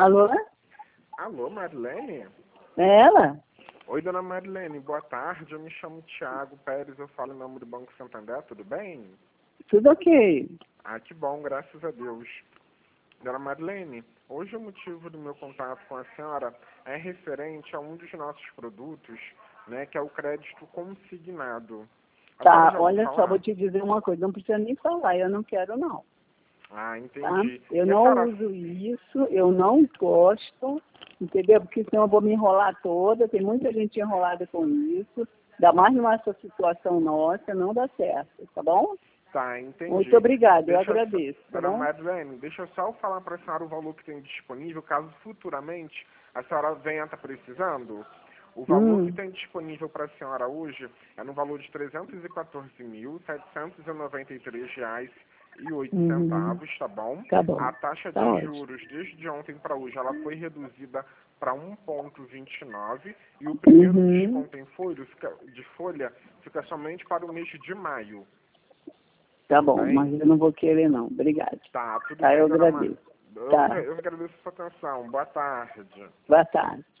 Alô? Alô, Marilene? É ela? Oi, dona Marilene, boa tarde. Eu me chamo Thiago Pérez, eu falo em nome do Banco Santander, tudo bem? Tudo ok. Ah, que bom, graças a Deus. Dona Marilene, hoje o motivo do meu contato com a senhora é referente a um dos nossos produtos, né, que é o crédito consignado. A senhora Tá, já ouviu olha só, vou falar? te dizer uma coisa, não precisa nem falar, eu não quero não, Ah, tá? entendi. Eu E a não senhora... uso isso, eu não gosto, entendeu? Porque senão eu vou me enrolar toda, tem muita gente enrolada com isso, ainda mais numa situação nossa, não dá certo, tá bom? Tá, entendi. Muito obrigada, eu Deixa eu só... agradeço, tá Dona bom? Marilene, deixa eu só falar para a senhora o valor que tem disponível, caso futuramente a senhora venha estar precisando. O valor que Hum, tem disponível para a senhora hoje é no valor de uhum, R$ 314.073,08, tá bom? tá A bom, taxa tá de ótimo. juros desde ontem para hoje ela foi reduzida para 1,29 e o primeiro Uhum, desconto em folha fica somente para o mês de maio. tá Tudo bom, bem? mas eu não vou querer não, obrigada. Tá, tudo Tá, eu bem, dona Mar... agradeço. Tá, Eu agradeço a sua atenção. Boa tarde. boa tarde.